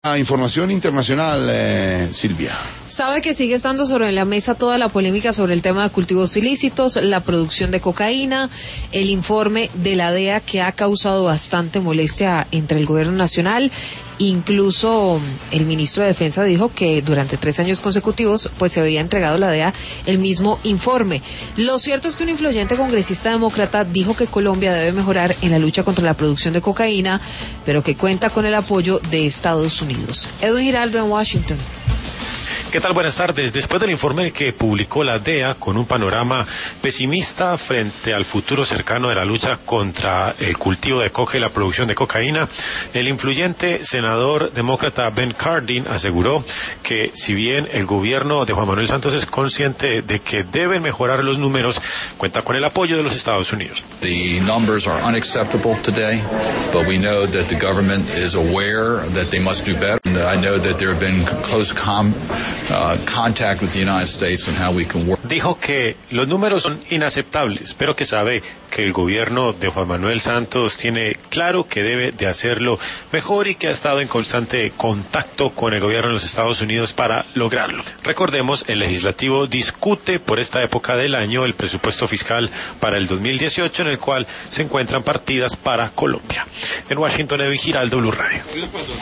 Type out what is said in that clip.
La información internacional, Silvia. Sabe que sigue estando sobre la mesa toda la polémica sobre el tema de cultivos ilícitos, la producción de cocaína, el informe de la DEA que ha causado bastante molestia entre el gobierno nacional. Incluso el ministro de Defensa dijo que durante 3 años consecutivos pues se había entregado a la DEA el mismo informe. Lo cierto es que un influyente congresista demócrata dijo que Colombia debe mejorar en la lucha contra la producción de cocaína, pero que cuenta con el apoyo de Estados Unidos. Edwin Giraldo en Washington. ¿Qué tal? Buenas tardes. Después del informe que publicó la DEA con un panorama pesimista frente al futuro cercano de la lucha contra el cultivo de coca y la producción de cocaína, el influyente senador demócrata Ben Cardin aseguró que si bien el gobierno de Juan Manuel Santos es consciente de que deben mejorar los números, cuenta con el apoyo de los Estados Unidos. The numbers are unacceptable today, but we know that the government is aware that they must do better. And I know that there have been close contact with the United States on how we can work. Dijo que los números son inaceptables, pero que sabe que el gobierno de Juan Manuel Santos tiene claro que debe de hacerlo mejor y que ha estado en constante contacto con el gobierno de los Estados Unidos para lograrlo. Recordemos, el legislativo discute por esta época del año el presupuesto fiscal para el 2018, en el cual se encuentran partidas para Colombia. En Washington, Edwin Giraldo, Blue Radio.